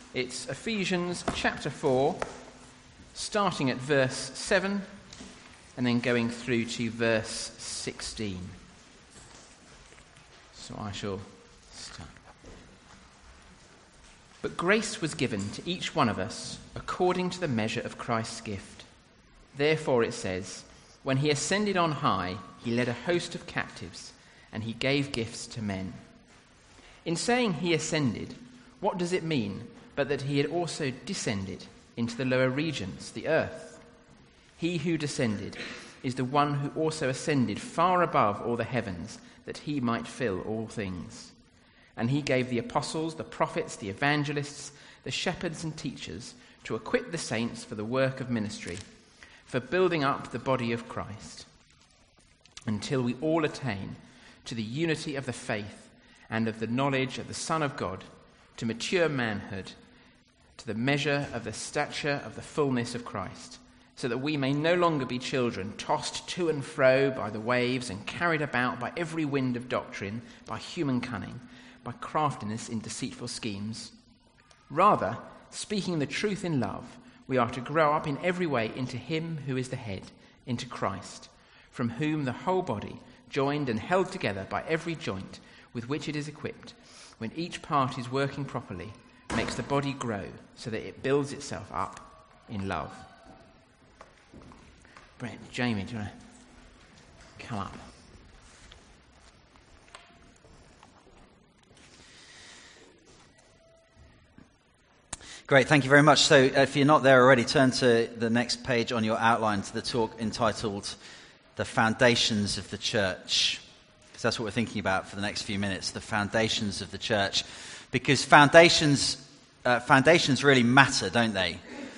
It's Ephesians chapter 4, starting at verse 7 and then going through to verse 16. So I shall start. But grace was given to each one of us according to the measure of Christ's gift. Therefore it says, when he ascended on high, he led a host of captives, and he gave gifts to men. In saying he ascended, what does it mean but that he had also descended into the lower regions, the earth? He who descended is the one who also ascended far above all the heavens, that he might fill all things. And he gave the apostles, the prophets, the evangelists, the shepherds and teachers to equip the saints for the work of ministry, for building up the body of Christ, until we all attain to the unity of the faith and of the knowledge of the Son of God, to mature manhood, to the measure of the stature of the fullness of Christ, so that we may no longer be children, tossed to and fro by the waves and carried about by every wind of doctrine, by human cunning, by craftiness in deceitful schemes. Rather, speaking the truth in love, we are to grow up in every way into him who is the head, into Christ, from whom the whole body, joined and held together by every joint with which it is equipped, when each part is working properly, makes the body grow so that it builds itself up in love. Brett, Jamie, do you want to come up? Great, thank you very much. So if you're not there already, turn to the next page on your outline to the talk entitled The Foundations of the Church. Because that's what we're thinking about for the next few minutes, the foundations of the church. Because foundations really matter, don't they?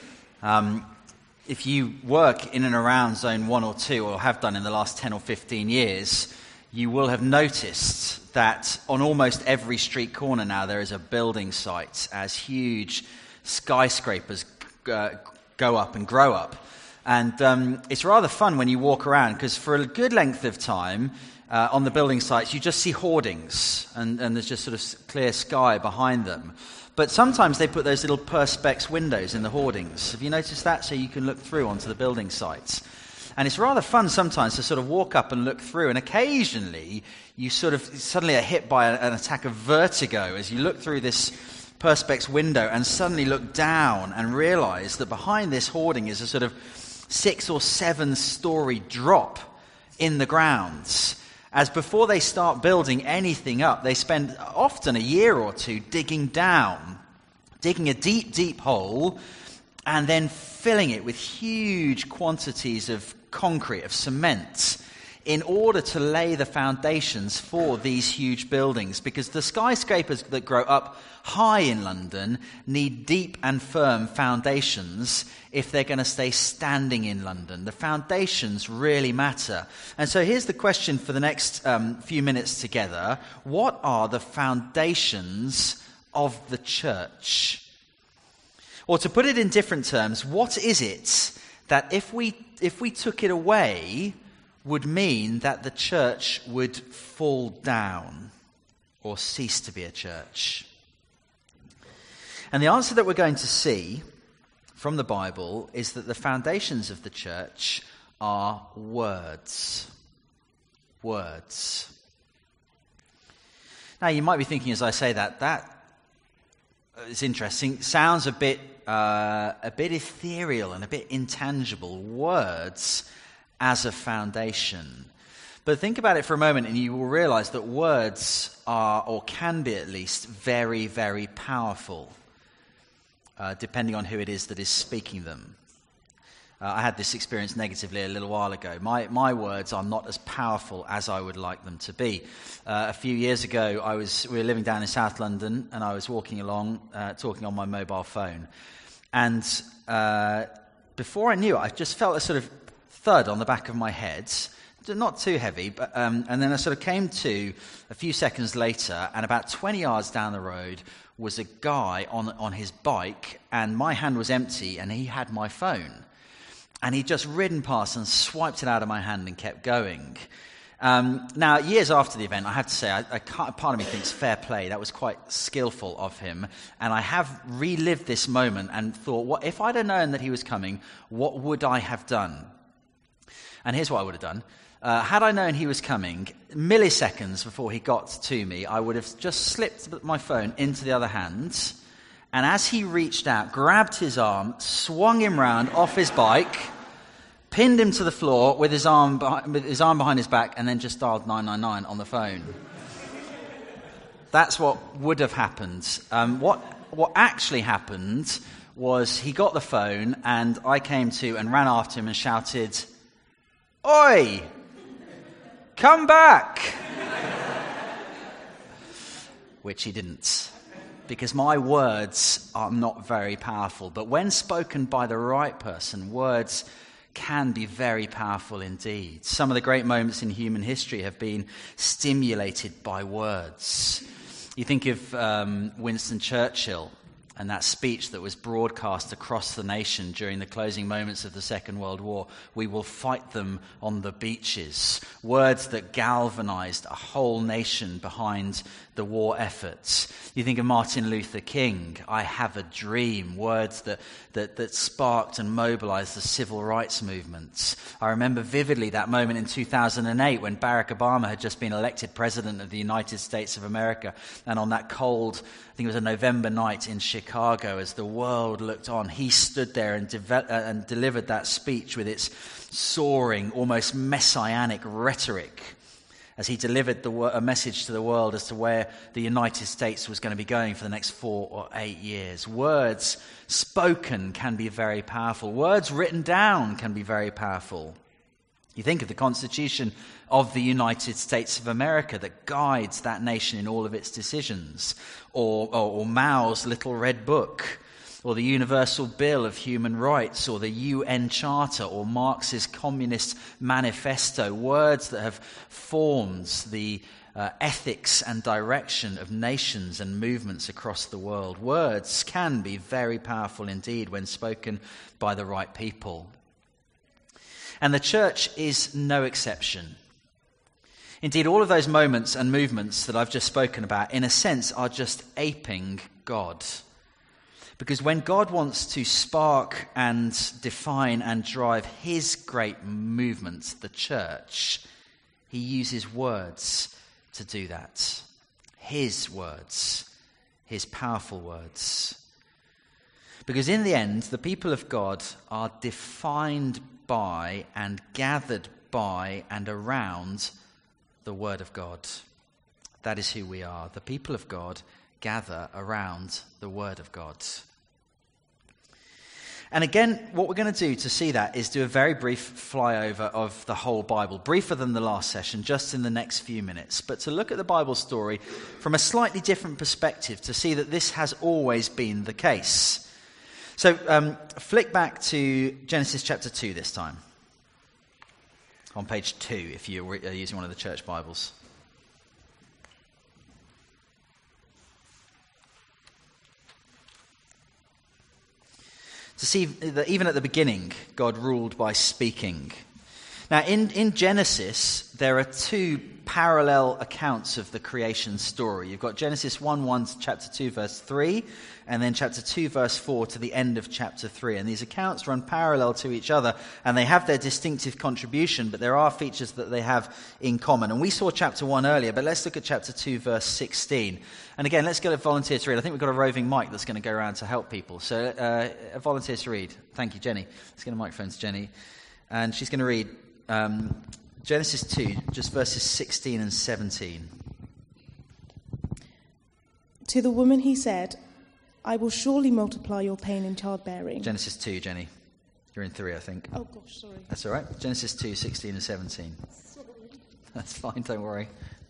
If you work in and around Zone 1 or 2, or have done in the last 10 or 15 years, you will have noticed that on almost every street corner now there is a building site as huge skyscrapers go up and grow up. And it's rather fun when you walk around, because for a good length of time on the building sites you just see hoardings and there's just sort of clear sky behind them. But sometimes they put those little perspex windows in the hoardings. Have you noticed that? So you can look through onto the building sites. And it's rather fun sometimes to sort of walk up and look through, and occasionally you sort of suddenly are hit by an attack of vertigo as you look through this perspex window and suddenly look down and realize that behind this hoarding is a sort of 6 or 7 story drop in the grounds. As before they start building anything up, they spend often a year or two digging down, digging a deep, deep hole, and then filling it with huge quantities of concrete, of cement, in order to lay the foundations for these huge buildings. Because the skyscrapers that grow up high in London need deep and firm foundations if they're going to stay standing in London. The foundations really matter. And so here's the question for the next few minutes together. What are the foundations of the church? Or to put it in different terms, what is it that if we took it away would mean that the church would fall down or cease to be a church? And the answer that we're going to see from the Bible is that the foundations of the church are words. Words. Now you might be thinking as I say that is interesting. Sounds a bit ethereal and a bit intangible. Words as a foundation. But think about it for a moment and you will realize that words are, or can be at least, very, very powerful, depending on who it is that is speaking them. I had this experience negatively a little while ago. My words are not as powerful as I would like them to be. A few years ago, we were living down in South London, and I was walking along, talking on my mobile phone. And before I knew it, I just felt a sort of thud on the back of my head. Not too heavy, but and then I sort of came to a few seconds later, and about 20 yards down the road was a guy on his bike, and my hand was empty, and he had my phone. And he'd just ridden past and swiped it out of my hand and kept going. Now, years after the event, I have to say, part of me thinks fair play. That was quite skillful of him. And I have relived this moment and thought, what if I'd have known that he was coming, what would I have done? And here's what I would have done. Had I known he was coming, milliseconds before he got to me, I would have just slipped my phone into the other hand. And as he reached out, grabbed his arm, swung him round off his bike, pinned him to the floor with his arm behind his back, and then just dialed 999 on the phone. That's what would have happened. What actually happened was he got the phone, and I came to and ran after him and shouted, "Oi! Come back!" Which he didn't, because my words are not very powerful. But when spoken by the right person, words can be very powerful indeed. Some of the great moments in human history have been stimulated by words. You think of Winston Churchill and that speech that was broadcast across the nation during the closing moments of the Second World War. "We will fight them on the beaches." Words that galvanized a whole nation behind the war efforts. You think of Martin Luther King, "I have a dream." Words that sparked and mobilized the civil rights movements. I remember vividly that moment in 2008 when Barack Obama had just been elected president of the United States of America. And on that cold, I think it was a November night in Chicago, as the world looked on, he stood there and delivered that speech with its soaring, almost messianic rhetoric, as he delivered a message to the world as to where the United States was going to be going for the next 4 or 8 years. Words spoken can be very powerful. Words written down can be very powerful. You think of the Constitution of the United States of America that guides that nation in all of its decisions, or Mao's Little Red Book, or the Universal Bill of Human Rights, or the UN Charter, or Marx's Communist Manifesto. Words that have formed the ethics and direction of nations and movements across the world. Words can be very powerful indeed when spoken by the right people. And the church is no exception. Indeed, all of those moments and movements that I've just spoken about, in a sense, are just aping God. Because when God wants to spark and define and drive his great movement, the church, he uses words to do that. His words, his powerful words. Because in the end, the people of God are defined by and gathered by and around the Word of God. That is who we are. The people of God gather around the Word of God. And again, what we're going to do to see that is do a very brief flyover of the whole Bible, briefer than the last session, just in the next few minutes, but to look at the Bible story from a slightly different perspective to see that this has always been the case. So flick back to Genesis chapter 2 this time, on page 2 if you're using one of the church Bibles. To see that even at the beginning, God ruled by speaking. Now, in Genesis, there are 2 parallel accounts of the creation story. You've got Genesis 1:1 to chapter 2, verse 3, and then chapter 2, verse 4 to the end of chapter 3. And these accounts run parallel to each other, and they have their distinctive contribution, but there are features that they have in common. And we saw chapter 1 earlier, but let's look at chapter 2, verse 16. And again, let's get a volunteer to read. I think we've got a roving mic that's going to go around to help people. So a volunteer to read. Thank you, Jenny. Let's get a microphone to Jenny. And she's going to read Genesis 2, just verses 16 and 17. To the woman he said, "I will surely multiply your pain in childbearing." Genesis 2, Jenny. You're in 3, I think. Oh, gosh, sorry. That's all right. Genesis 2, 16 and 17. Sorry. That's fine, don't worry.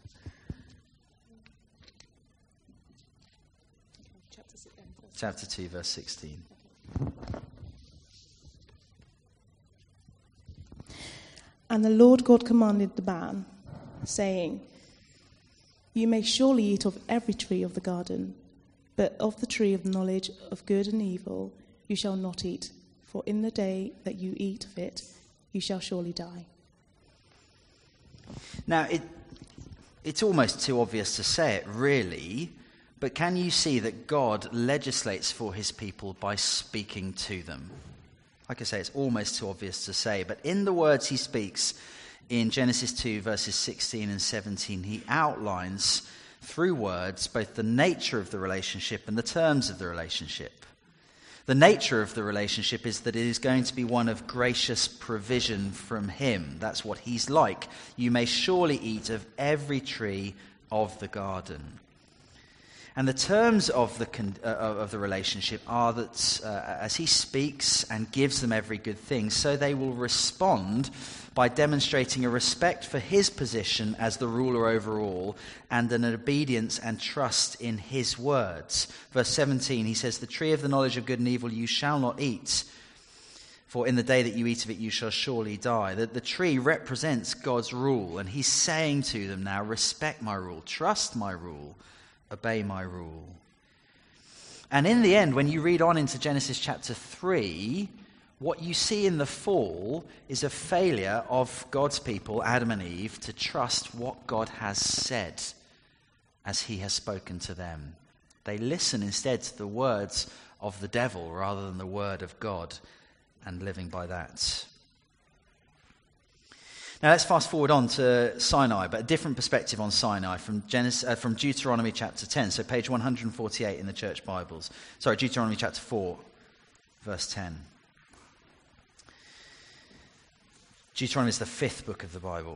Chapter 2, verse 16. And the Lord God commanded the man, saying, "You may surely eat of every tree of the garden, but of the tree of the knowledge of good and evil you shall not eat, for in the day that you eat of it, you shall surely die." Now, it's almost too obvious to say it, really, but can you see that God legislates for his people by speaking to them? Like I say, it's almost too obvious to say, but in the words he speaks in Genesis 2, verses 16 and 17, he outlines through words both the nature of the relationship and the terms of the relationship. The nature of the relationship is that it is going to be one of gracious provision from him. That's what he's like. You may surely eat of every tree of the garden. And the terms of the relationship are that as he speaks and gives them every good thing, so they will respond by demonstrating a respect for his position as the ruler over all and an obedience and trust in his words. Verse 17, he says, "The tree of the knowledge of good and evil you shall not eat, for in the day that you eat of it you shall surely die." The tree represents God's rule, and he's saying to them now, respect my rule, trust my rule, obey my rule. And in the end, when you read on into Genesis chapter 3, what you see in the fall is a failure of God's people, Adam and Eve, to trust what God has said as he has spoken to them. They listen instead to the words of the devil rather than the word of God, and living by that. Now let's fast forward on to Sinai, but a different perspective on Sinai from Deuteronomy chapter 10, so page 148 in the church Bibles. Sorry, Deuteronomy chapter 4, verse 10. Deuteronomy is the 5th book of the Bible.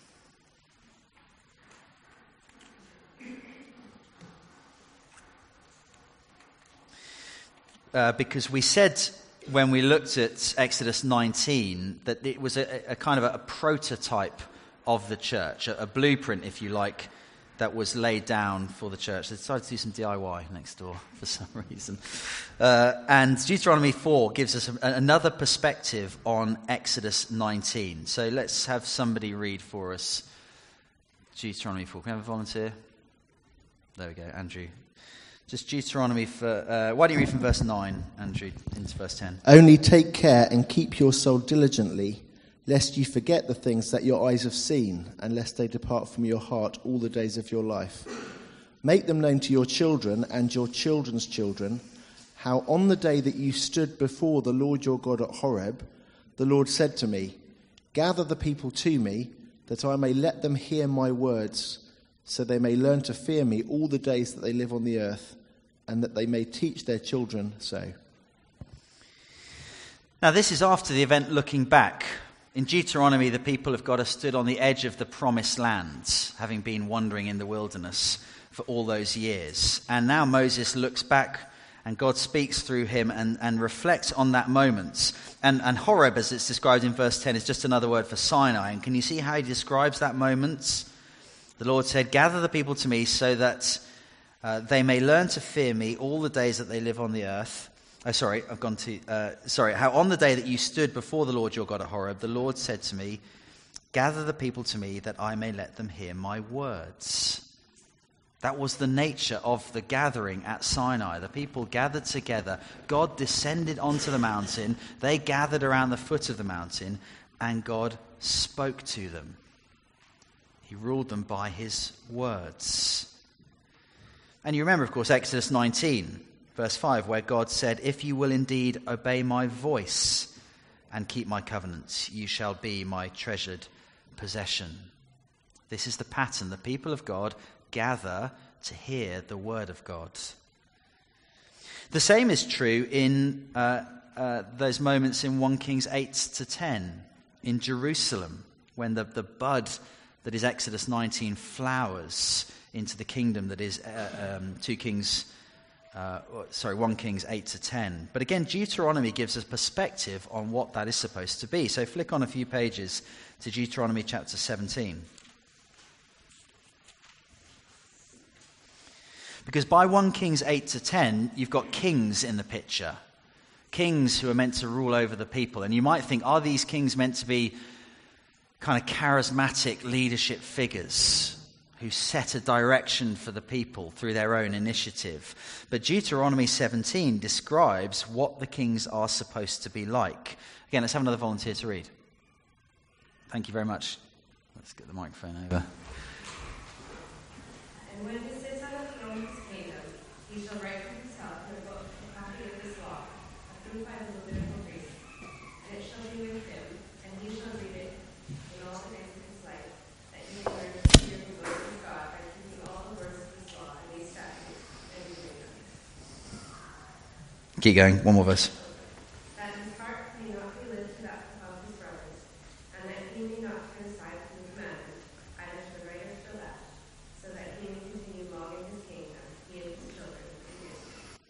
Because we said when we looked at Exodus 19 that it was a kind of a prototype of the church, a blueprint, if you like, that was laid down for the church. They decided to do some DIY next door for some reason. And Deuteronomy 4 gives us another perspective on Exodus 19. So let's have somebody read for us Deuteronomy 4. Can I have a volunteer? There we go, Andrew. Just Deuteronomy for... why don't you read from verse 9, Andrew, into verse 10? "Only take care and keep your soul diligently, lest you forget the things that your eyes have seen, and lest they depart from your heart all the days of your life. Make them known to your children and your children's children, how on the day that you stood before the Lord your God at Horeb, the Lord said to me, 'Gather the people to me, that I may let them hear my words, so they may learn to fear me all the days that they live on the earth, and that they may teach their children so.'" Now this is after the event looking back. In Deuteronomy, the people of God have stood on the edge of the promised land, having been wandering in the wilderness for all those years. And now Moses looks back and God speaks through him and reflects on that moment. And Horeb, as it's described in verse 10, is just another word for Sinai. And can you see how he describes that moment? The Lord said, "Gather the people to me so that they may learn to fear me all the days that they live on the earth." How on the day that you stood before the Lord your God at Horeb, the Lord said to me, "Gather the people to me that I may let them hear my words." That was the nature of the gathering at Sinai. The people gathered together. God descended onto the mountain. They gathered around the foot of the mountain, and God spoke to them. He ruled them by his words. And you remember, of course, Exodus 19. Verse 5, where God said, "If you will indeed obey my voice and keep my covenants, you shall be my treasured possession." This is the pattern. The people of God gather to hear the word of God. The same is true in those moments in 1 Kings 8 to 10 in Jerusalem, when the bud that is Exodus 19 flowers into the kingdom that is 1 Kings 8 to 10. But again, Deuteronomy gives us perspective on what that is supposed to be. So flick on a few pages to Deuteronomy chapter 17. Because by 1 Kings 8 to 10, you've got kings in the picture. Kings who are meant to rule over the people. And you might think, are these kings meant to be kind of charismatic leadership figures who set a direction for the people through their own initiative? But Deuteronomy 17 describes what the kings are supposed to be like. Again, let's have another volunteer to read. Thank you very much. Let's get the microphone over. And when he sits on the throne of his kingdom, he shall write for himself in a book a copy of this law, approved by the Levitical priests. And it shall be with him, and he shall read it in all the days of his life, that he may learn to fear the Lord his God by keeping all the words of this law and these statutes and doing them. Keep going, one more verse. That his heart may not be lifted up above his brothers, and that he may not turn aside from the commandment, either to the right or to the left, so that he may continue long in his kingdom, he and his children and his.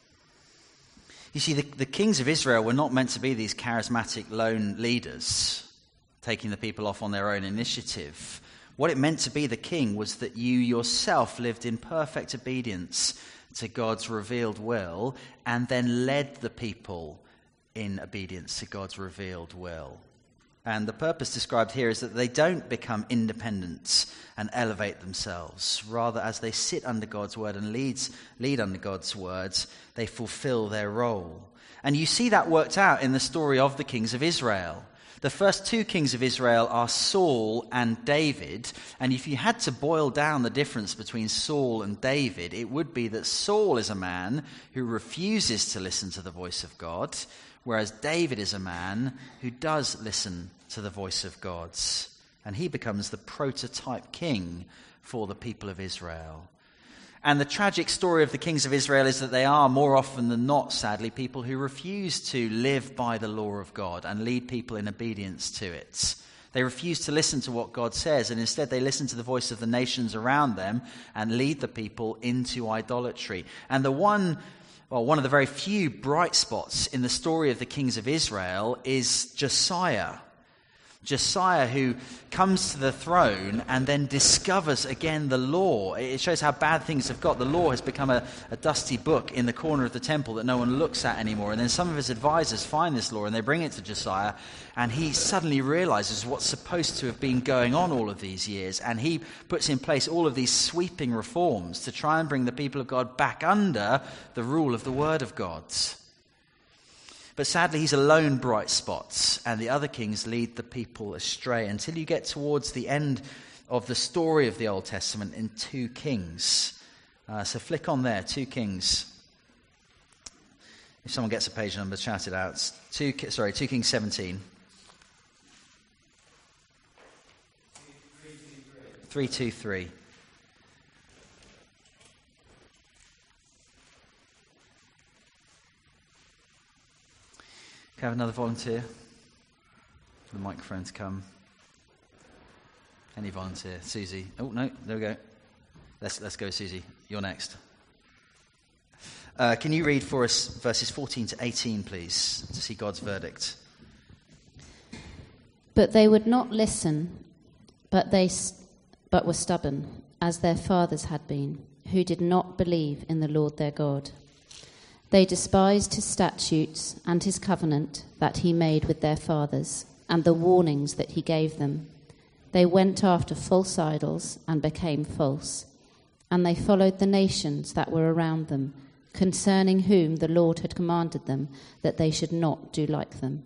You see, the kings of Israel were not meant to be these charismatic lone leaders, taking the people off on their own initiative. What it meant to be the king was that you yourself lived in perfect obedience to God's revealed will, and then led the people in obedience to God's revealed will. And the purpose described here is that they don't become independent and elevate themselves. Rather, as they sit under God's word and lead under God's words, they fulfill their role. And you see that worked out in the story of the kings of Israel. The first two kings of Israel are Saul and David. And if you had to boil down the difference between Saul and David, it would be that Saul is a man who refuses to listen to the voice of God, whereas David is a man who does listen to the voice of God. And he becomes the prototype king for the people of Israel. And the tragic story of the kings of Israel is that they are, more often than not, sadly, people who refuse to live by the law of God and lead people in obedience to it. They refuse to listen to what God says, and instead they listen to the voice of the nations around them and lead the people into idolatry. And one of the very few bright spots in the story of the kings of Israel is Josiah. Josiah, who comes to the throne and then discovers again the law. It shows how bad things have got. The law has become a dusty book in the corner of the temple that no one looks at anymore. And then some of his advisors find this law and they bring it to Josiah, and he suddenly realizes what's supposed to have been going on all of these years. And he puts in place all of these sweeping reforms to try and bring the people of God back under the rule of the Word of God. But sadly, he's a lone bright spot, and the other kings lead the people astray until you get towards the end of the story of the Old Testament in 2 Kings. So flick on there, 2 Kings. If someone gets a page number, shout it out. 2 Kings 17. 323. Can I have another volunteer? For the microphone to come. Any volunteer? Susie. Oh, no, there we go. Let's go, Susie. You're next. Can you read for us verses 14 to 18, please, to see God's verdict? But they would not listen, but were stubborn, as their fathers had been, who did not believe in the Lord their God. They despised his statutes and his covenant that he made with their fathers, and the warnings that he gave them. They went after false idols and became false, and they followed the nations that were around them, concerning whom the Lord had commanded them that they should not do like them.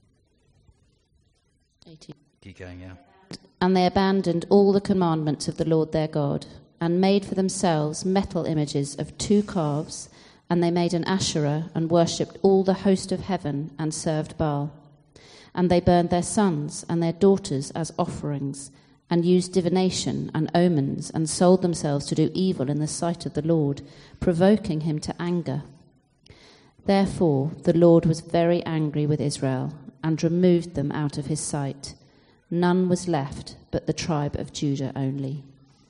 18. Keep going, yeah. And they abandoned all the commandments of the Lord their God, and made for themselves metal images of 2 calves, and they made an Asherah, and worshipped all the host of heaven, and served Baal. And they burned their sons and their daughters as offerings, and used divination and omens, and sold themselves to do evil in the sight of the Lord, provoking him to anger. Therefore the Lord was very angry with Israel, and removed them out of his sight. None was left but the tribe of Judah only.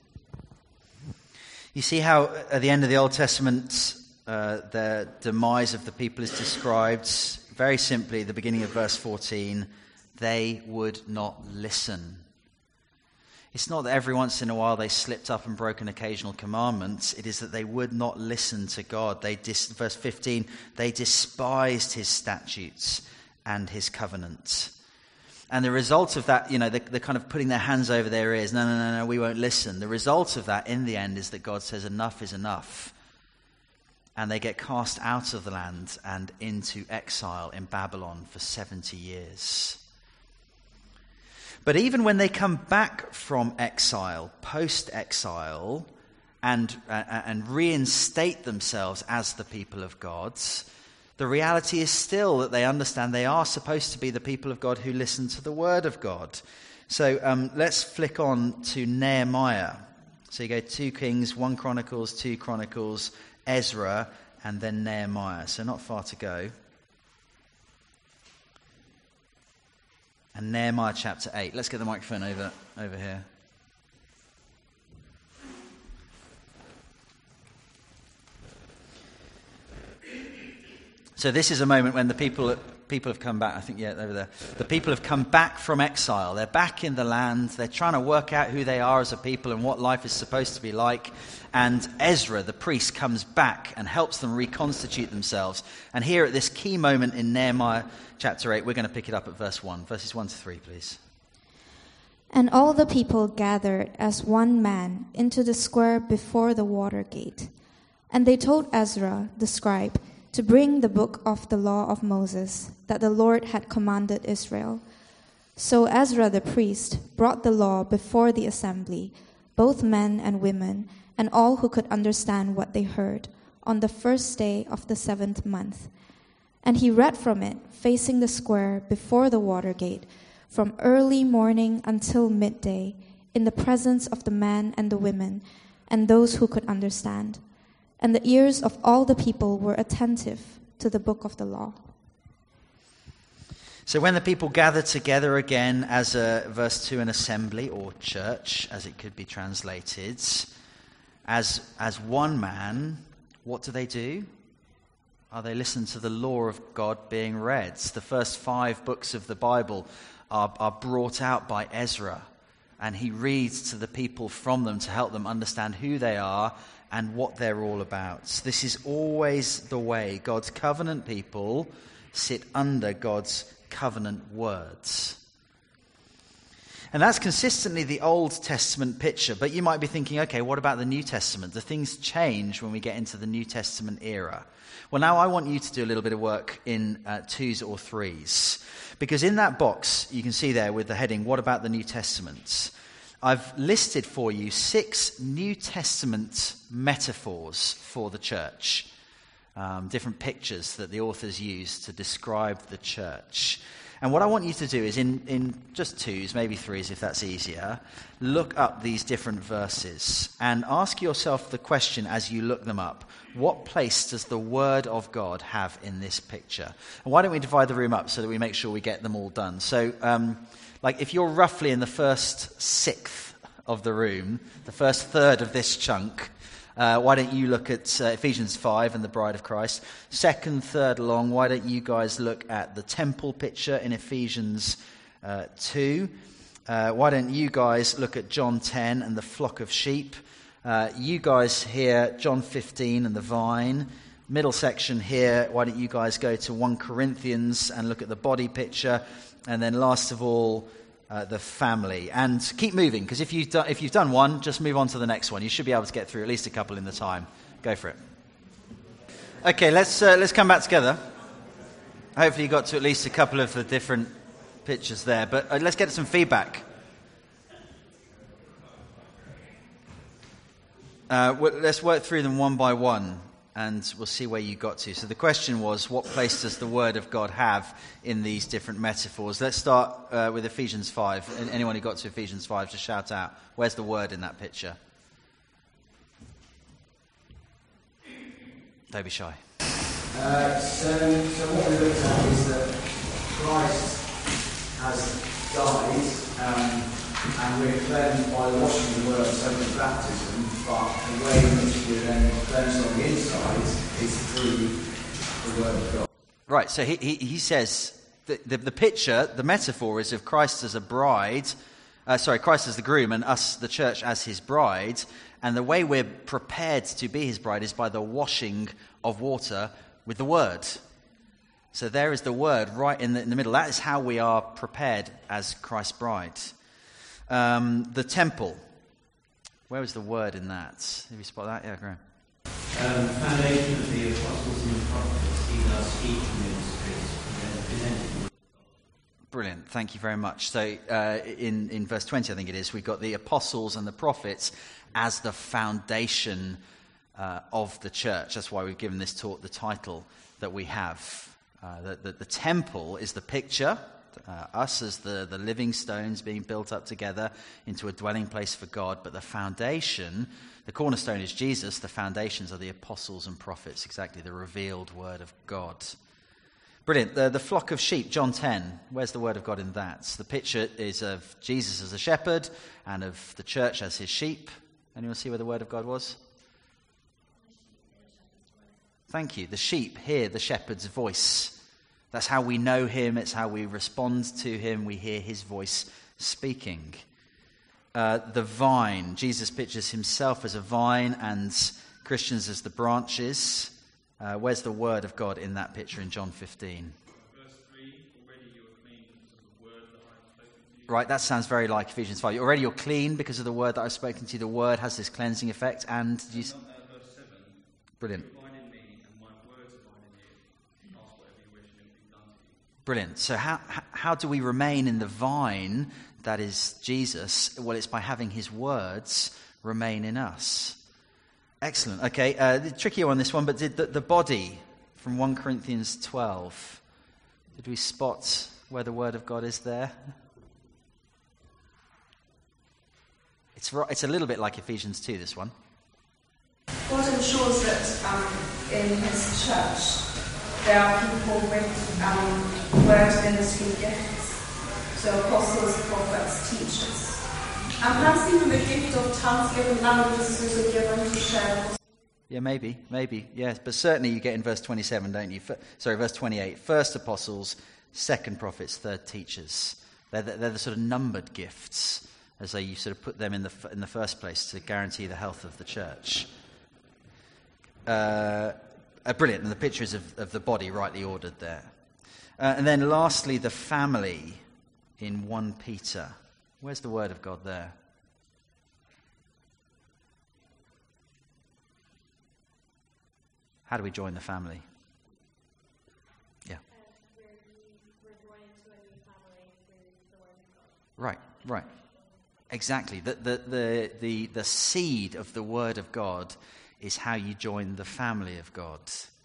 You see how at the end of the Old Testament the demise of the people is described very simply at the beginning of verse 14. They would not listen. It's not that every once in a while they slipped up and broke an occasional commandment. It is that they would not listen to God. Verse 15, they despised his statutes and his covenant. And the result of that, they're kind of putting their hands over their ears. No, we won't listen. The result of that in the end is that God says enough is enough. And they get cast out of the land and into exile in Babylon for 70 years. But even when they come back from exile, post-exile, and reinstate themselves as the people of God, the reality is still that they understand they are supposed to be the people of God who listen to the word of God. So let's flick on to Nehemiah. So you go 2 Kings, 1 Chronicles, 2 Chronicles, Ezra, and then Nehemiah. So not far to go. And Nehemiah chapter 8. Let's get the microphone over here. So this is a moment when the people have come back. I think, yeah, over there. The people have come back from exile. They're back in the land. They're trying to work out who they are as a people and what life is supposed to be like. And Ezra, the priest, comes back and helps them reconstitute themselves. And here at this key moment in Nehemiah chapter 8, we're going to pick it up at verse 1. Verses 1 to 3, please. And all the people gathered as one man into the square before the water gate. And they told Ezra, the scribe, to bring the book of the law of Moses that the Lord had commanded Israel. So Ezra the priest brought the law before the assembly, both men and women, and all who could understand what they heard, on the first day of the 7th month. And he read from it, facing the square before the water gate, from early morning until midday, in the presence of the men and the women, and those who could understand. And the ears of all the people were attentive to the book of the law. So when the people gathered together again as verse 2, an assembly or church, as it could be translated, as one man, what do? They listen to the law of God being read. The first 5 books of the Bible are brought out by Ezra, and he reads to the people from them to help them understand who they are and what they're all about. This is always the way. God's covenant people sit under God's covenant words. And that's consistently the Old Testament picture. But you might be thinking, okay, what about the New Testament? Do things change when we get into the New Testament era? Well, now I want you to do a little bit of work in 2s or 3s. Because in that box, you can see there with the heading, what about the New Testament? I've listed for you 6 New Testament metaphors for the church. Different pictures that the authors use to describe the church. And what I want you to do is in just 2s, maybe 3s if that's easier, look up these different verses and ask yourself the question as you look them up. What place does the Word of God have in this picture? And why don't we divide the room up so that we make sure we get them all done? So, like if you're roughly in the first 1/6 of the room, the first 1/3 of this chunk, why don't you look at Ephesians 5 and the bride of Christ? 2nd, 3rd along, why don't you guys look at the temple picture in Ephesians 2? Why don't you guys look at John 10 and the flock of sheep? You guys here, John 15 and the vine. Middle section here, why don't you guys go to 1 Corinthians and look at the body picture? And then last of all, the family. And keep moving, because if you've done one, just move on to the next one. You should be able to get through at least a couple in the time. Go for it. Okay, let's come back together. Hopefully you got to at least a couple of the different pictures there. But let's get some feedback. Let's work through them one by one, and we'll see where you got to. So the question was, what place does the Word of God have in these different metaphors? Let's start with Ephesians 5. Anyone who got to Ephesians 5, just shout out. Where's the Word in that picture? Don't be shy. So what we looked at is that Christ has died, and we're cleansed by the washing of the word of baptism, but the way in which we're then cleansed on the inside is through the word of God. Right, so he says, the picture, the metaphor is of Christ as a bride, Christ as the groom and us, the church, as his bride, and the way we're prepared to be his bride is by the washing of water with the word. So there is the word right in the middle. That is how we are prepared as Christ's bride. The temple. Where was the word in that? Have you spotted that? Yeah, Graham. Foundation of the apostles and the prophets, these are speaking ministries. Brilliant. Thank you very much. So in verse 20, I think it is, we've got the apostles and the prophets as the foundation of the church. That's why we've given this talk the title that we have. The temple is the picture, us as the living stones being built up together into a dwelling place for God. But the foundation, the cornerstone is Jesus. The foundations are the apostles and prophets, exactly the revealed word of God. Brilliant. The flock of sheep, John 10. Where's the word of God in that? The picture is of Jesus as a shepherd and of the church as his sheep. Anyone see where the word of God was? Thank you. The sheep hear the shepherd's voice. That's how we know him. It's how we respond to him. We hear his voice speaking. The vine. Jesus pictures himself as a vine and Christians as the branches. Where's the word of God in that picture in John 15? Verse 3, already you are clean because of the word that I have spoken to you. Right, that sounds very like Ephesians 5. Already you're clean because of the word that I've spoken to you. The word has this cleansing effect. And you... Verse 7, Brilliant. abide in me and my words abide in you. Ask whatever you wish and it will be done to you. Brilliant. So how do we remain in the vine that is Jesus? Well, it's by having his words remain in us. Excellent. Okay, trickier on this one, but did the body from 1 Corinthians 12, did we spot where the word of God is there? It's a little bit like Ephesians 2, this one. God ensures that in his church there are people with word ministry gifts, so apostles, prophets, teachers. Perhaps even the gift of tongues given languages is also given to share. Yeah, maybe, yes. But certainly you get in verse 27, don't you? Verse 28. First apostles, second prophets, third teachers. They're the sort of numbered gifts, as though you sort of put them in the first place to guarantee the health of the church. Brilliant, and the pictures of the body rightly ordered there. And then lastly, the family in 1 Peter. Where's the word of God there? How do we join the family? Yeah. We're born into a new family through the word of God. Right. Exactly. The seed of the word of God is how you join the family of God.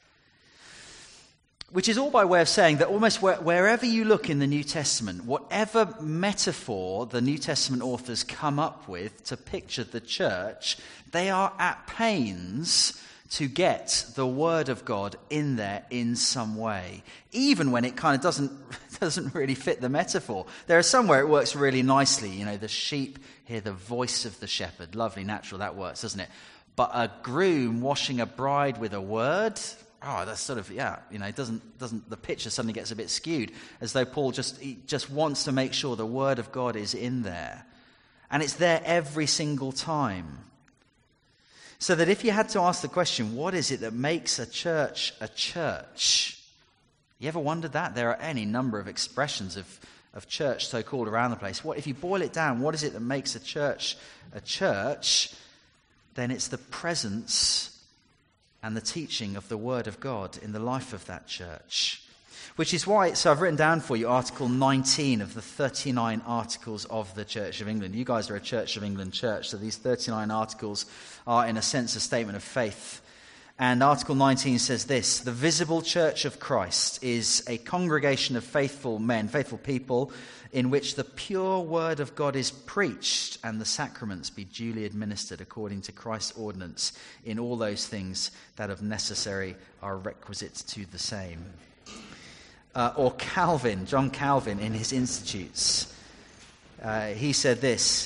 Which is all by way of saying that almost wherever you look in the New Testament, whatever metaphor the New Testament authors come up with to picture the church, they are at pains to get the word of God in there in some way, even when it kind of doesn't really fit the metaphor. There are some where it works really nicely. You know, the sheep hear the voice of the shepherd. Lovely, natural, that works, doesn't it? But a groom washing a bride with a word... that's sort of, it doesn't the picture suddenly gets a bit skewed, as though Paul just wants to make sure the word of God is in there. And it's there every single time. So that if you had to ask the question, what is it that makes a church a church? You ever wondered that? There are any number of expressions of church so-called around the place. If you boil it down, what is it that makes a church a church? Then it's the presence and the teaching of the Word of God in the life of that church. Which is why, so I've written down for you Article 19 of the 39 Articles of the Church of England. You guys are a Church of England church, so these 39 articles are in a sense a statement of faith. And Article 19 says this: the visible church of Christ is a congregation of faithful men, faithful people, in which the pure word of God is preached and the sacraments be duly administered according to Christ's ordinance in all those things that of necessary are requisite to the same. Or Calvin, John Calvin, in his Institutes, he said this.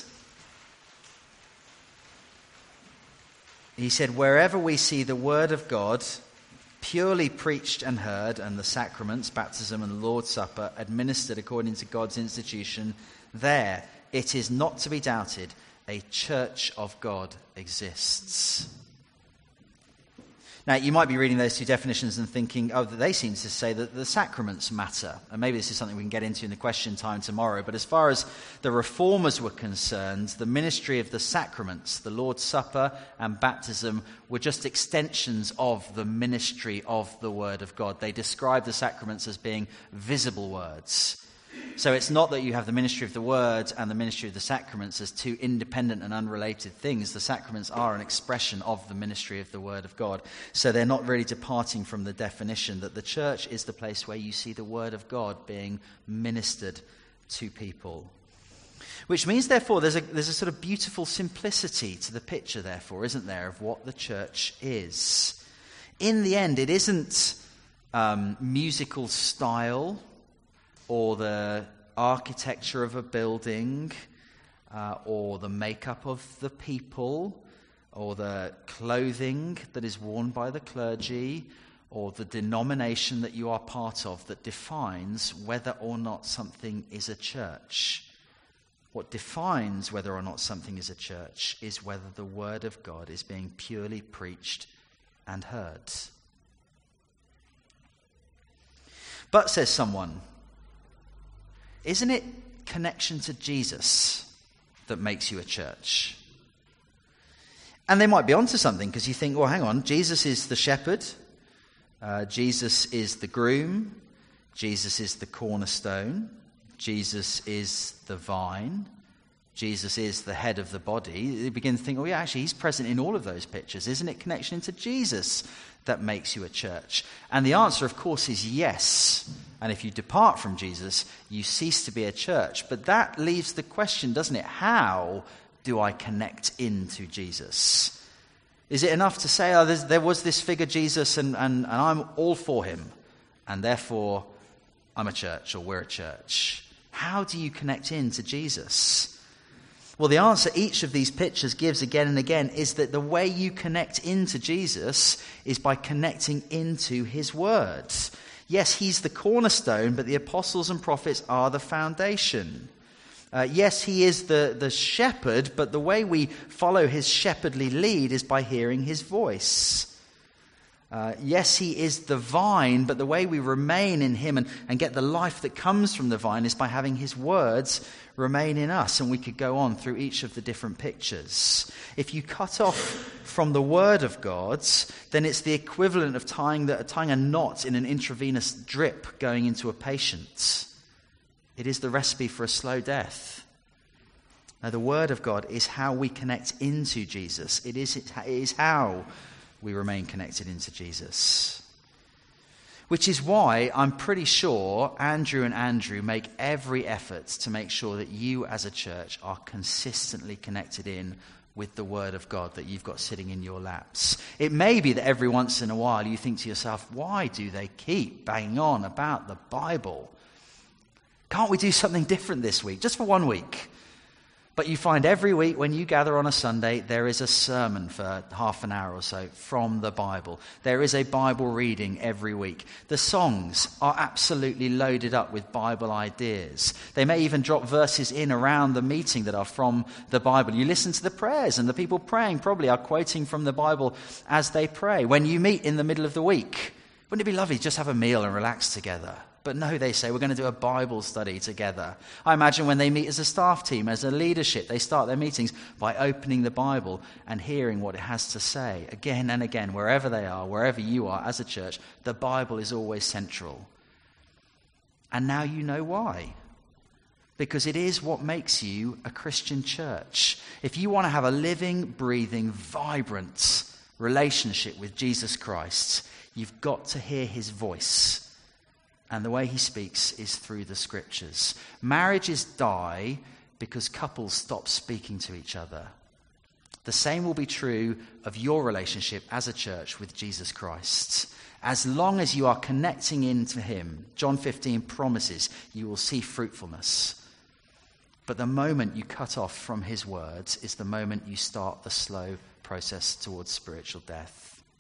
He said, wherever we see the word of God purely preached and heard, and the sacraments, baptism and the Lord's Supper, administered according to God's institution, there, it is not to be doubted, a church of God exists. Now, you might be reading those two definitions and thinking, they seem to say that the sacraments matter. And maybe this is something we can get into in the question time tomorrow. But as far as the reformers were concerned, the ministry of the sacraments, the Lord's Supper and baptism, were just extensions of the ministry of the Word of God. They described the sacraments as being visible words. So it's not that you have the ministry of the word and the ministry of the sacraments as two independent and unrelated things. The sacraments are an expression of the ministry of the word of God. So they're not really departing from the definition that the church is the place where you see the word of God being ministered to people. Which means, therefore, there's a sort of beautiful simplicity to the picture, therefore, isn't there, of what the church is. In the end, it isn't musical style or the architecture of a building or the makeup of the people or the clothing that is worn by the clergy or the denomination that you are part of that defines whether or not something is a church. What defines whether or not something is a church is whether the word of God is being purely preached and heard. But, says someone, isn't it connection to Jesus that makes you a church? And they might be onto something, because you think, well, hang on, Jesus is the shepherd, Jesus is the groom, Jesus is the cornerstone, Jesus is the vine, Jesus is the head of the body. You begin to think, oh yeah, actually he's present in all of those pictures. Isn't it connection to Jesus that makes you a church? And the answer, of course, is yes. And if you depart from Jesus, you cease to be a church. But that leaves the question, doesn't it? How do I connect into Jesus? Is it enough to say, oh, there was this figure Jesus and I'm all for him, and therefore I'm a church, or we're a church? How do you connect into Jesus? Well, the answer each of these pictures gives again and again is that the way you connect into Jesus is by connecting into his words. Yes, he's the cornerstone, but the apostles and prophets are the foundation. Yes, he is the shepherd, but the way we follow his shepherdly lead is by hearing his voice. Yes, he is the vine, but the way we remain in him and get the life that comes from the vine is by having his words remain in us. And we could go on through each of the different pictures. If you cut off from the word of God, then it's the equivalent of tying a knot in an intravenous drip going into a patient. It is the recipe for a slow death. Now, the word of God is how we connect into Jesus. It is how we remain connected into Jesus. Which is why I'm pretty sure Andrew and Andrew make every effort to make sure that you as a church are consistently connected in with the word of God that you've got sitting in your laps. It may be that every once in a while you think to yourself, why do they keep banging on about the Bible? Can't we do something different this week, just for 1 week? But you find every week when you gather on a Sunday, there is a sermon for half an hour or so from the Bible. There is a Bible reading every week. The songs are absolutely loaded up with Bible ideas. They may even drop verses in around the meeting that are from the Bible. You listen to the prayers, and the people praying probably are quoting from the Bible as they pray. When you meet in the middle of the week, wouldn't it be lovely to just have a meal and relax together? But no, they say, we're going to do a Bible study together. I imagine when they meet as a staff team, as a leadership, they start their meetings by opening the Bible and hearing what it has to say. Again and again, wherever they are, wherever you are as a church, the Bible is always central. And now you know why. Because it is what makes you a Christian church. If you want to have a living, breathing, vibrant relationship with Jesus Christ, you've got to hear his voice. And the way he speaks is through the scriptures. Marriages die because couples stop speaking to each other. The same will be true of your relationship as a church with Jesus Christ. As long as you are connecting into him, John 15 promises you will see fruitfulness. But the moment you cut off from his words is the moment you start the slow process towards spiritual death.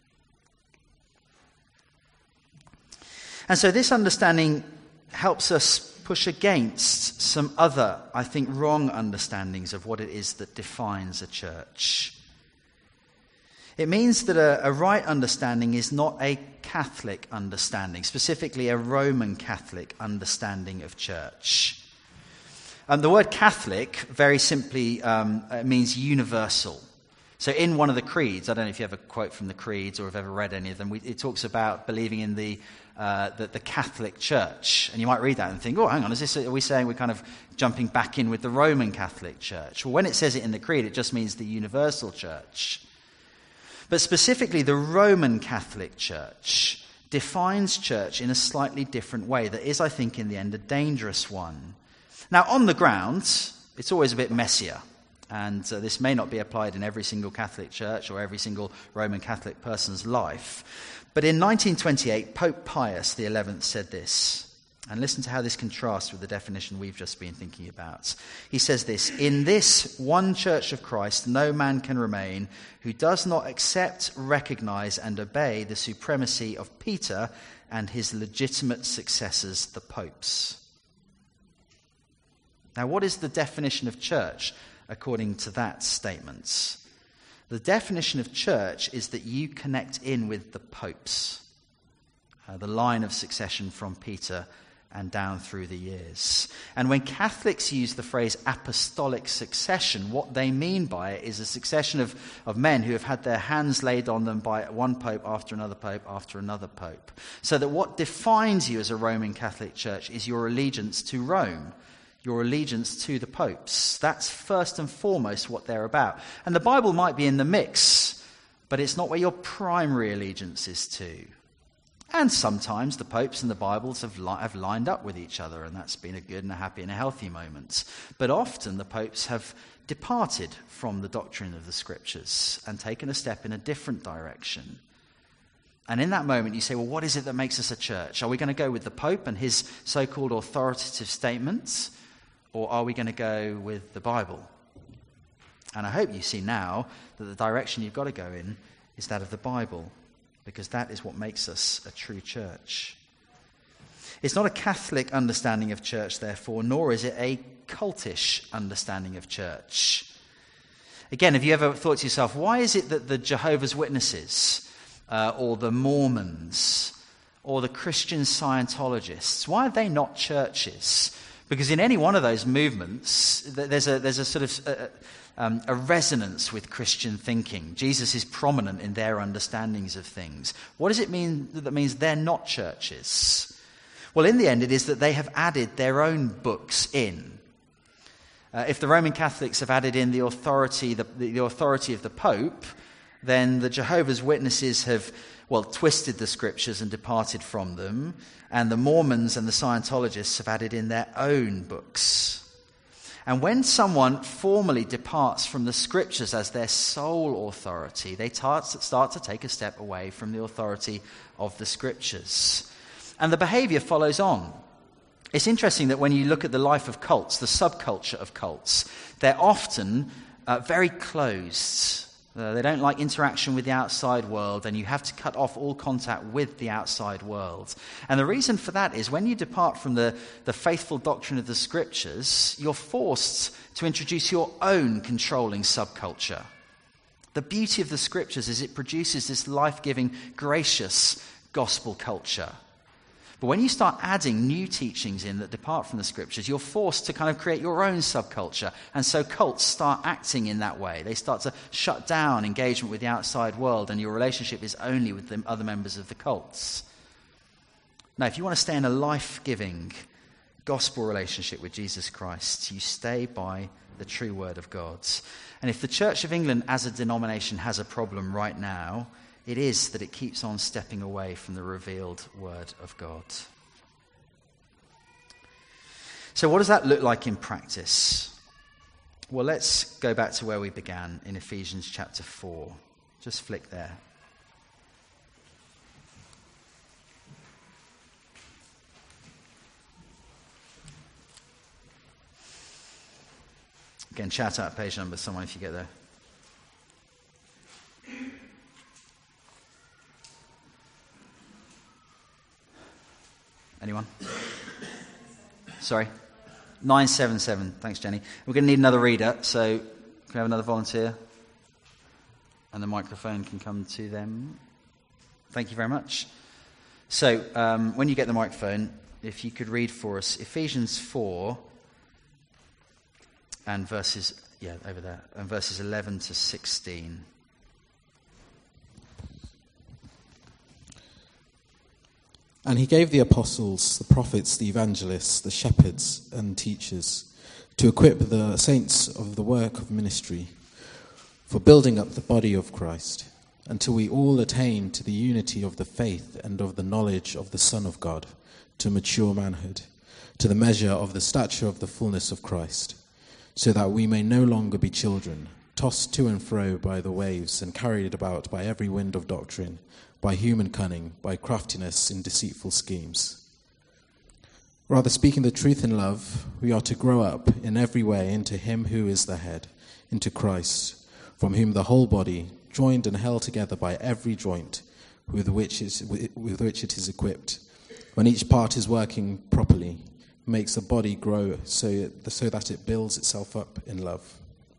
And so this understanding helps us push against some other, I think, wrong understandings of what it is that defines a church. It means that a right understanding is not a Catholic understanding, specifically a Roman Catholic understanding of church. The word Catholic very simply means universal. So in one of the creeds, I don't know if you have a quote from the creeds or have ever read any of them, it talks about believing in the Catholic Church. And you might read that and think, oh, hang on, are we saying we're kind of jumping back in with the Roman Catholic Church? Well, when it says it in the creed, it just means the universal church. But specifically, the Roman Catholic Church defines church in a slightly different way that is, I think, in the end, a dangerous one. Now, on the ground, it's always a bit messier. And this may not be applied in every single Catholic church or every single Roman Catholic person's life. But in 1928, Pope Pius XI said this. And listen to how this contrasts with the definition we've just been thinking about. He says this: "In this one church of Christ, no man can remain who does not accept, recognize, and obey the supremacy of Peter and his legitimate successors, the popes." Now, what is the definition of church according to that statement? The definition of church is that you connect in with the popes, the line of succession from Peter and down through the years. And when Catholics use the phrase apostolic succession, what they mean by it is a succession of men who have had their hands laid on them by one pope after another pope after another pope. So that what defines you as a Roman Catholic Church is your allegiance to Rome, your allegiance to the popes. That's first and foremost what they're about. And the Bible might be in the mix, but it's not where your primary allegiance is to. And sometimes the popes and the Bibles have lined up with each other, and that's been a good and a happy and a healthy moment. But often the popes have departed from the doctrine of the Scriptures and taken a step in a different direction. And in that moment you say, well, what is it that makes us a church? Are we going to go with the Pope and his so-called authoritative statements, or are we going to go with the Bible? And I hope you see now that the direction you've got to go in is that of the Bible, because that is what makes us a true church. It's not a Catholic understanding of church, therefore, nor is it a cultish understanding of church. Again, have you ever thought to yourself, why is it that the Jehovah's Witnesses or the Mormons or the Christian Scientologists, why are they not churches? Because in any one of those movements, there's a sort of a resonance with Christian thinking. Jesus is prominent in their understandings of things. What does it mean that means they're not churches? Well, in the end, it is that they have added their own books in. If the Roman Catholics have added in the authority of the Pope, then the Jehovah's Witnesses have, twisted the Scriptures and departed from them, and the Mormons and the Scientologists have added in their own books. And when someone formally departs from the Scriptures as their sole authority, they start to take a step away from the authority of the Scriptures. And the behavior follows on. It's interesting that when you look at the life of cults, the subculture of cults, they're often very closed. They don't like interaction with the outside world, and you have to cut off all contact with the outside world. And the reason for that is when you depart from the faithful doctrine of the Scriptures, you're forced to introduce your own controlling subculture. The beauty of the Scriptures is it produces this life-giving, gracious gospel culture. But when you start adding new teachings in that depart from the Scriptures, you're forced to kind of create your own subculture. And so cults start acting in that way. They start to shut down engagement with the outside world, and your relationship is only with the other members of the cults. Now, if you want to stay in a life-giving gospel relationship with Jesus Christ, you stay by the true word of God. And if the Church of England as a denomination has a problem right now, it is that it keeps on stepping away from the revealed word of God. So what does that look like in practice? Well, let's go back to where we began in Ephesians chapter 4. Just flick there. Again, shout out page number, someone, if you get there. Anyone? Sorry? 977. Thanks, Jenny. We're going to need another reader, so can we have another volunteer? And the microphone can come to them. Thank you very much. So, when you get the microphone, if you could read for us Ephesians 4, and verses 11 to 16. And he gave the apostles, the prophets, the evangelists, the shepherds and teachers to equip the saints of the work of ministry for building up the body of Christ, until we all attain to the unity of the faith and of the knowledge of the Son of God, to mature manhood, to the measure of the stature of the fullness of Christ, so that we may no longer be children, tossed to and fro by the waves and carried about by every wind of doctrine, by human cunning, by craftiness in deceitful schemes. Rather, speaking the truth in love, we are to grow up in every way into him who is the head, into Christ, from whom the whole body, joined and held together by every joint with which it is equipped, when each part is working properly, makes the body grow so that it builds itself up in love.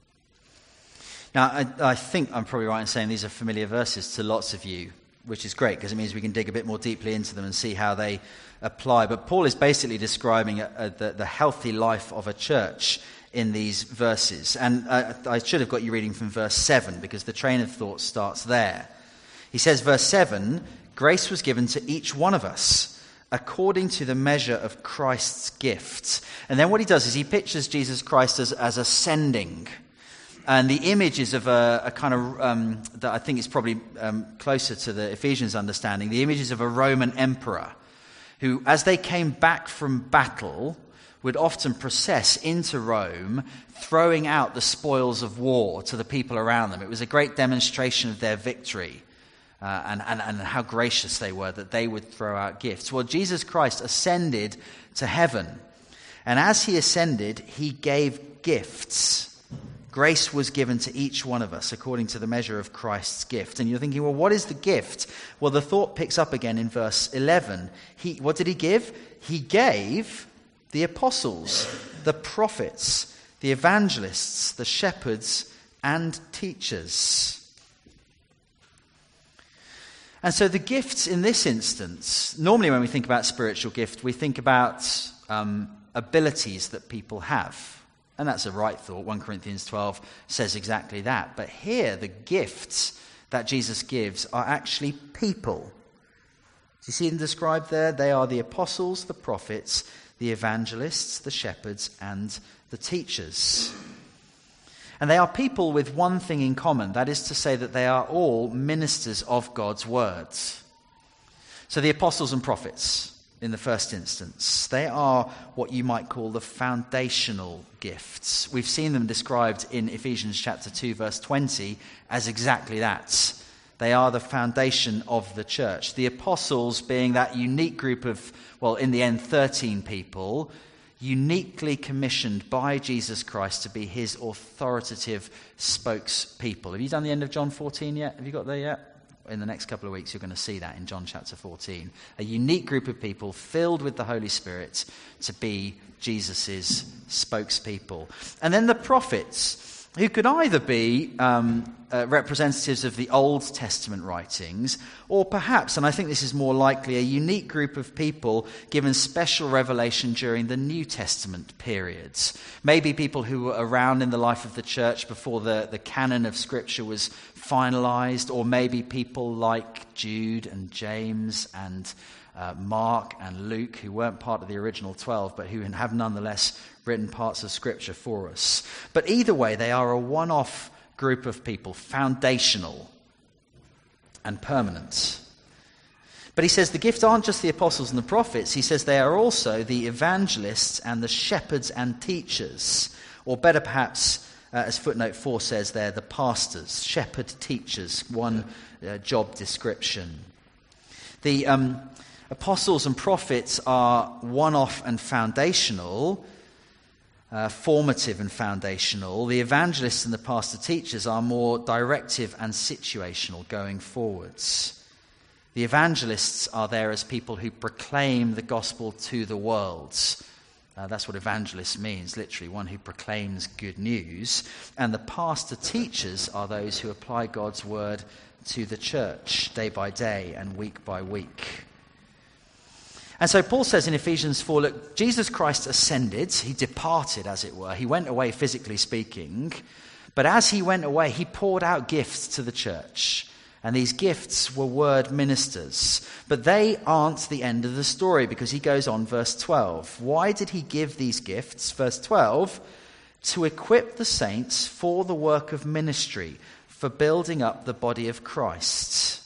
Now, I think I'm probably right in saying these are familiar verses to lots of you, which is great because it means we can dig a bit more deeply into them and see how they apply. But Paul is basically describing the healthy life of a church in these verses. And I should have got you reading from verse 7 because the train of thought starts there. He says, verse 7, grace was given to each one of us according to the measure of Christ's gift. And then what he does is he pictures Jesus Christ as ascending. And the image is of a kind of, that I think is probably closer to the Ephesians understanding, the images of a Roman emperor who, as they came back from battle, would often process into Rome, throwing out the spoils of war to the people around them. It was a great demonstration of their victory and how gracious they were that they would throw out gifts. Well, Jesus Christ ascended to heaven, and as he ascended, he gave gifts. Grace was given to each one of us according to the measure of Christ's gift. And you're thinking, well, what is the gift? Well, the thought picks up again in verse 11. What did he give? He gave the apostles, the prophets, the evangelists, the shepherds, and teachers. And so the gifts in this instance, normally when we think about spiritual gift, we think about abilities that people have. And that's a right thought. 1 Corinthians 12 says exactly that. But here, the gifts that Jesus gives are actually people. Do you see them described there? They are the apostles, the prophets, the evangelists, the shepherds, and the teachers. And they are people with one thing in common. That is to say that they are all ministers of God's words. So the apostles and prophets, in the first instance, they are what you might call the foundational gifts. We've seen them described in Ephesians chapter 2, verse 20, as exactly that. They are the foundation of the church. The apostles being that unique group of, well, in the end, 13 people, uniquely commissioned by Jesus Christ to be his authoritative spokespeople. Have you done the end of John 14 yet? Have you got there yet? In the next couple of weeks, you're going to see that in John chapter 14. A unique group of people filled with the Holy Spirit to be Jesus' spokespeople. And then the prophets, who could either be representatives of the Old Testament writings, or perhaps, and I think this is more likely, a unique group of people given special revelation during the New Testament periods. Maybe people who were around in the life of the church before the canon of Scripture was finalized, or maybe people like Jude and James and Mark and Luke, who weren't part of the original 12, but who have nonetheless written parts of Scripture for us. But either way, they are a one-off group of people, foundational and permanent. But he says the gifts aren't just the apostles and the prophets. He says they are also the evangelists and the shepherds and teachers. Or better perhaps, as footnote 4 says there, the pastors, shepherd teachers, one job description. The apostles and prophets are one-off and foundational, formative and foundational. The evangelists and the pastor teachers are more directive and situational going forwards. The evangelists are there as people who proclaim the gospel to the world. That's what evangelist means, literally, one who proclaims good news. And the pastor teachers are those who apply God's word to the church day by day and week by week. And so Paul says in Ephesians 4, look, Jesus Christ ascended, he departed, as it were. He went away, physically speaking. But as he went away, he poured out gifts to the church. And these gifts were word ministers. But they aren't the end of the story, because he goes on, verse 12. Why did he give these gifts? Verse 12, to equip the saints for the work of ministry, for building up the body of Christ.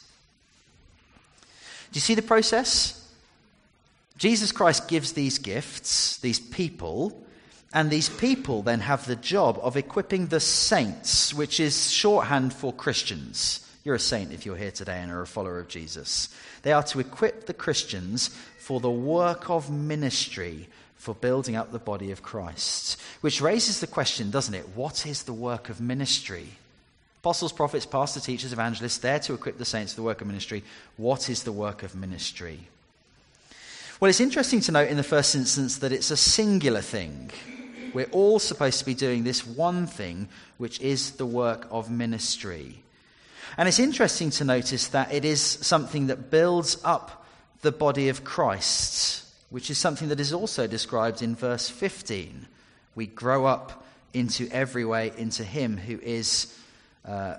Do you see the process? Jesus Christ gives these gifts, these people, and these people then have the job of equipping the saints, which is shorthand for Christians. You're a saint if you're here today and are a follower of Jesus. They are to equip the Christians for the work of ministry, for building up the body of Christ. Which raises the question, doesn't it? What is the work of ministry? Apostles, prophets, pastors, teachers, evangelists, there to equip the saints for the work of ministry. What is the work of ministry? Well, it's interesting to note in the first instance that it's a singular thing. We're all supposed to be doing this one thing, which is the work of ministry. And it's interesting to notice that it is something that builds up the body of Christ, which is something that is also described in verse 15. We grow up into every way into him who is grow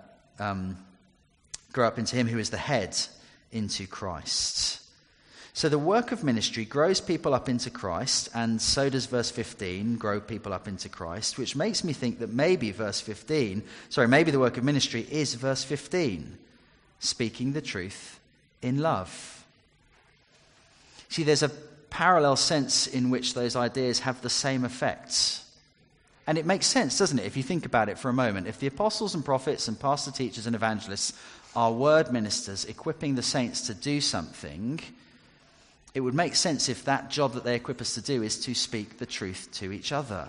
up into him who is the head, into Christ. So the work of ministry grows people up into Christ, and so does verse 15 grow people up into Christ, which makes me think that maybe the work of ministry is verse 15, speaking the truth in love. See, there's a parallel sense in which those ideas have the same effects. And it makes sense, doesn't it, if you think about it for a moment. If the apostles and prophets and pastor teachers and evangelists are word ministers equipping the saints to do something, it would make sense if that job that they equip us to do is to speak the truth to each other.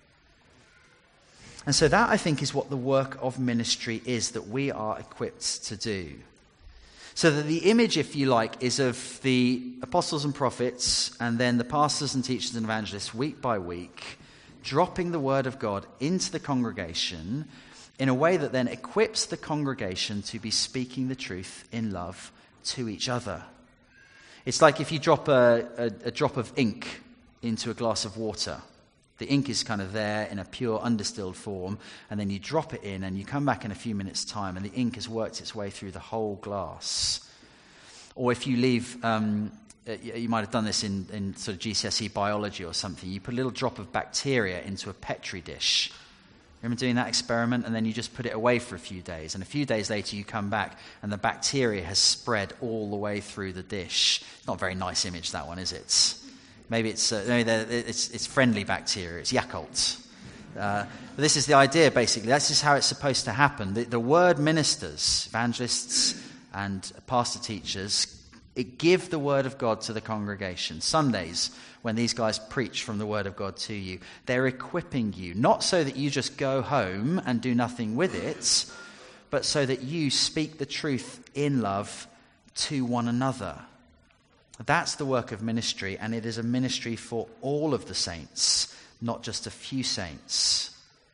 And so that, I think, is what the work of ministry is that we are equipped to do. So that the image, if you like, is of the apostles and prophets and then the pastors and teachers and evangelists week by week, dropping the word of God into the congregation in a way that then equips the congregation to be speaking the truth in love to each other. It's like if you drop a drop of ink into a glass of water. The ink is kind of there in a pure undistilled form, and then you drop it in and you come back in a few minutes' time and the ink has worked its way through the whole glass. Or if you leave, you might have done this in sort of GCSE biology or something, you put a little drop of bacteria into a Petri dish. Remember doing that experiment? And then you just put it away for a few days. And a few days later you come back and the bacteria has spread all the way through the dish. Not a very nice image, that one, is it? Maybe it's friendly bacteria. It's Yakult. But this is the idea, basically. This is how it's supposed to happen. The word ministers, evangelists and pastor teachers, it give the word of God to the congregation. Sundays, when these guys preach from the word of God to you, they're equipping you, not so that you just go home and do nothing with it, but so that you speak the truth in love to one another. That's the work of ministry, and it is a ministry for all of the saints, not just a few saints.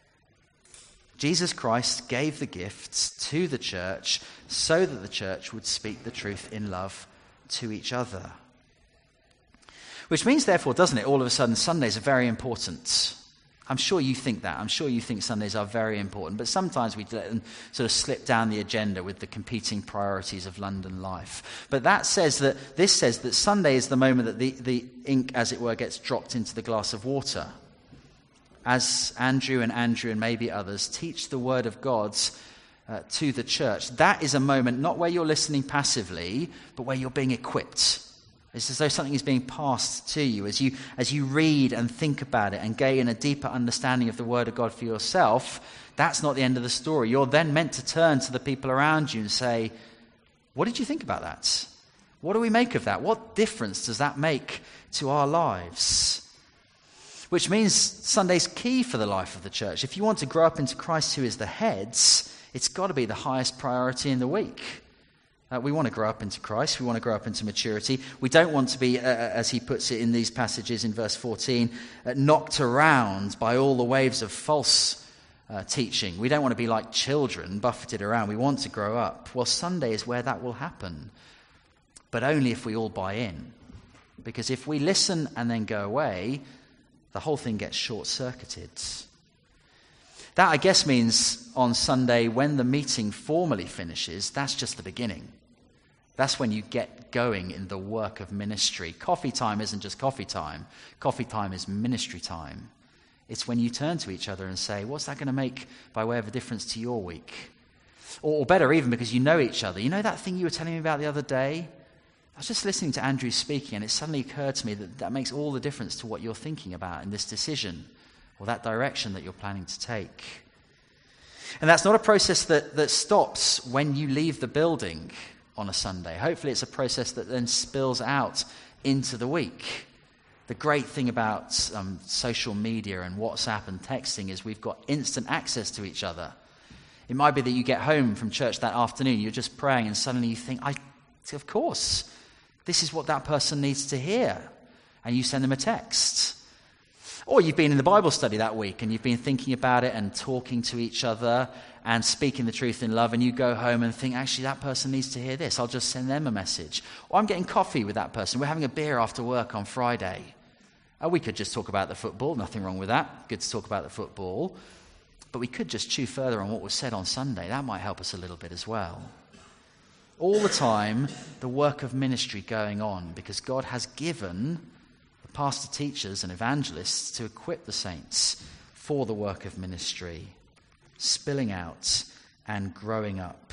Jesus Christ gave the gifts to the church so that the church would speak the truth in love to each other. Which means, therefore, doesn't it, all of a sudden Sundays are very important. I'm sure you think that. I'm sure you think Sundays are very important. But sometimes we let them sort of slip down the agenda with the competing priorities of London life. But this says that Sunday is the moment that the ink, as it were, gets dropped into the glass of water. As Andrew and maybe others teach the word of God to the church, that is a moment not where you're listening passively, but where you're being equipped. It's as though something is being passed to you as you read and think about it and gain a deeper understanding of the Word of God for yourself. That's not the end of the story. You're then meant to turn to the people around you and say, what did you think about that? What do we make of that? What difference does that make to our lives? Which means Sunday's key for the life of the church. If you want to grow up into Christ who is the head, it's got to be the highest priority in the week. We want to grow up into Christ. We want to grow up into maturity. We don't want to be, as he puts it in these passages in verse 14, knocked around by all the waves of false teaching. We don't want to be like children buffeted around. We want to grow up. Well, Sunday is where that will happen, but only if we all buy in. because if we listen and then go away, the whole thing gets short-circuited. That, I guess, means on Sunday, when the meeting formally finishes, that's just the beginning. That's when you get going in the work of ministry. Coffee time isn't just coffee time. Coffee time is ministry time. It's when you turn to each other and say, what's that going to make by way of a difference to your week? Or better, even because you know each other. You know that thing you were telling me about the other day? I was just listening to Andrew speaking, and it suddenly occurred to me that that makes all the difference to what you're thinking about in this decision, or that direction that you're planning to take. And that's not a process that stops when you leave the building on a Sunday. Hopefully it's a process that then spills out into the week. The great thing about social media and WhatsApp and texting is we've got instant access to each other. It might be that you get home from church that afternoon, you're just praying, and suddenly you think, of course, this is what that person needs to hear. And you send them a text. Or you've been in the Bible study that week and you've been thinking about it and talking to each other and speaking the truth in love, and you go home and think, actually, that person needs to hear this. I'll just send them a message. Or I'm getting coffee with that person. We're having a beer after work on Friday. We could just talk about the football. Nothing wrong with that. Good to talk about the football. But we could just chew further on what was said on Sunday. That might help us a little bit as well. All the time, the work of ministry going on, because God has given the pastor, teachers and evangelists to equip the saints for the work of ministry, spilling out and growing up.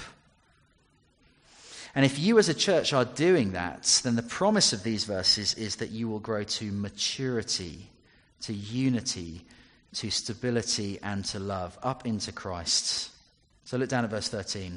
And if you as a church are doing that, then the promise of these verses is that you will grow to maturity, to unity, to stability and to love, up into Christ. So look down at verse 13.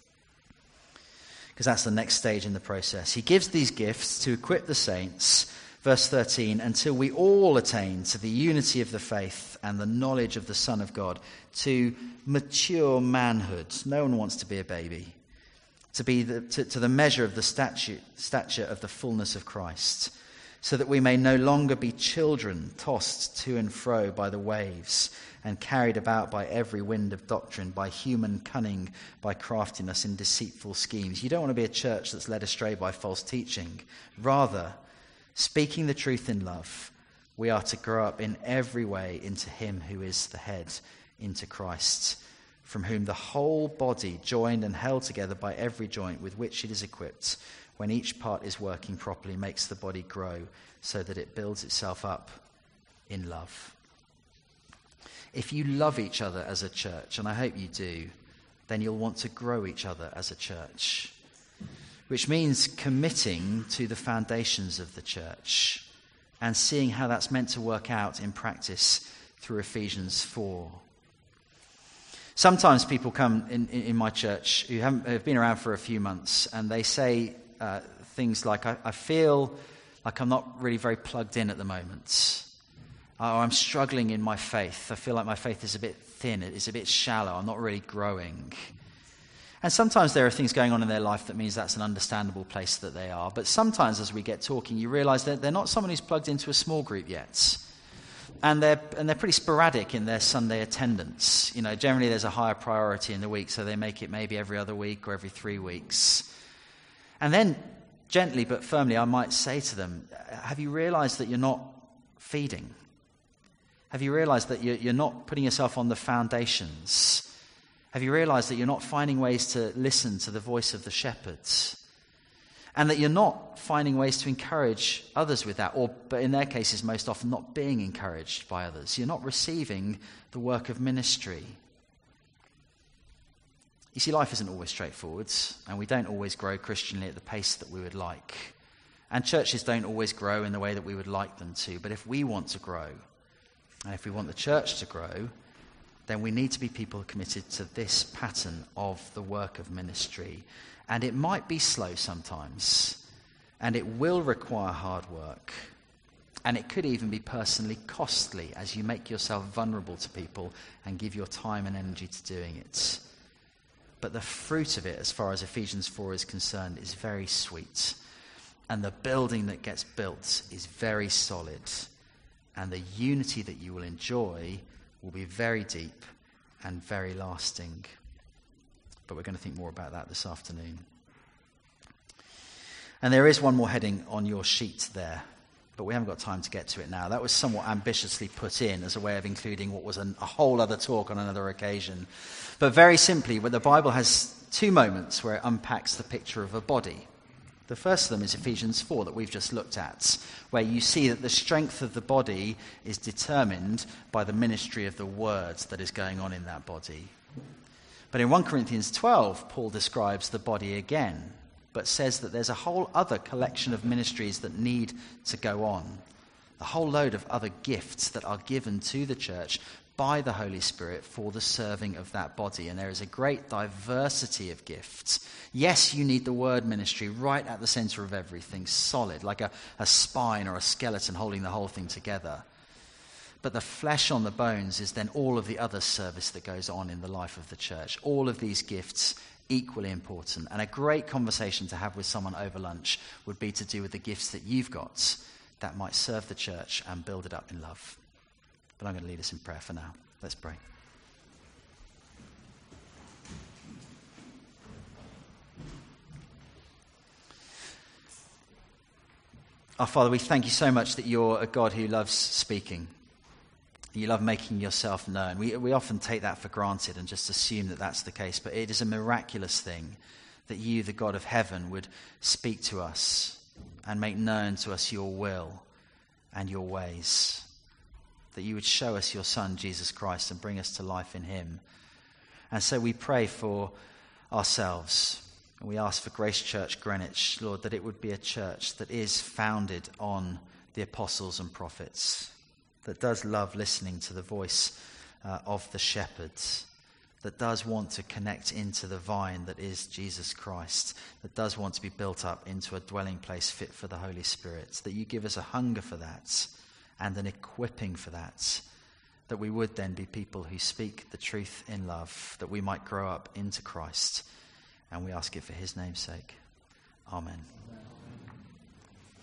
Because that's the next stage in the process. He gives these gifts to equip the saints, verse 13, until we all attain to the unity of the faith and the knowledge of the Son of God, to mature manhood. No one wants to be a baby. To be to the measure of the stature of the fullness of Christ, so that we may no longer be children tossed to and fro by the waves and carried about by every wind of doctrine, by human cunning, by craftiness in deceitful schemes. You don't want to be a church that's led astray by false teaching. Rather, speaking the truth in love, we are to grow up in every way into him who is the head, into Christ, from whom the whole body, joined and held together by every joint with which it is equipped, when each part is working properly, makes the body grow so that it builds itself up in love. If you love each other as a church, and I hope you do, then you'll want to grow each other as a church, which means committing to the foundations of the church and seeing how that's meant to work out in practice through Ephesians 4. Sometimes people come in my church who have been around for a few months, and they say things like, I feel like I'm not really very plugged in at the moment. Or I'm struggling in my faith. I feel like my faith is a bit thin. It's a bit shallow. I'm not really growing. And sometimes there are things going on in their life that means that's an understandable place that they are. But sometimes as we get talking, you realize that they're not someone who's plugged into a small group yet. And they're pretty sporadic in their Sunday attendance. You know, generally there's a higher priority in the week, so they make it maybe every other week or every 3 weeks. And then, gently but firmly, I might say to them, have you realized that you're not feeding? Have you realized that you're not putting yourself on the foundations? Have you realized that you're not finding ways to listen to the voice of the shepherds? And that you're not finding ways to encourage others with that, but in their cases, most often not being encouraged by others. You're not receiving the work of ministry. You see, life isn't always straightforward, and we don't always grow Christianly at the pace that we would like. And churches don't always grow in the way that we would like them to. But if we want to grow, and if we want the church to grow, then we need to be people committed to this pattern of the work of ministry. And it might be slow sometimes, and it will require hard work, and it could even be personally costly as you make yourself vulnerable to people and give your time and energy to doing it. But the fruit of it, as far as Ephesians 4 is concerned, is very sweet. And the building that gets built is very solid. And the unity that you will enjoy will be very deep and very lasting. But we're going to think more about that this afternoon. And there is one more heading on your sheet there. but we haven't got time to get to it now. That was somewhat ambitiously put in as a way of including what was a whole other talk on another occasion. But very simply, the Bible has two moments where it unpacks the picture of a body. The first of them is Ephesians 4 that we've just looked at, where you see that the strength of the body is determined by the ministry of the word that is going on in that body. But in 1 Corinthians 12, Paul describes the body again, but says that there's a whole other collection of ministries that need to go on. A whole load of other gifts that are given to the church by the Holy Spirit for the serving of that body. And there is a great diversity of gifts. Yes, you need the word ministry right at the center of everything, solid, like a spine or a skeleton holding the whole thing together. But the flesh on the bones is then all of the other service that goes on in the life of the church. All of these gifts equally important. And a great conversation to have with someone over lunch would be to do with the gifts that you've got that might serve the church and build it up in love. But I'm going to lead us in prayer for now. Let's pray. Our Father, we thank you so much that you're a God who loves speaking. You love making yourself known. We often take that for granted and just assume that that's the case, but it is a miraculous thing that you, the God of heaven, would speak to us and make known to us your will and your ways. That you would show us your Son, Jesus Christ, and bring us to life in him. And so we pray for ourselves. And we ask for Grace Church Greenwich, Lord, that it would be a church that is founded on the apostles and prophets, that does love listening to the voice of the shepherds, that does want to connect into the vine that is Jesus Christ, that does want to be built up into a dwelling place fit for the Holy Spirit, that you give us a hunger for that and an equipping for that we would then be people who speak the truth in love, that we might grow up into Christ. And we ask it for his name's sake. Amen.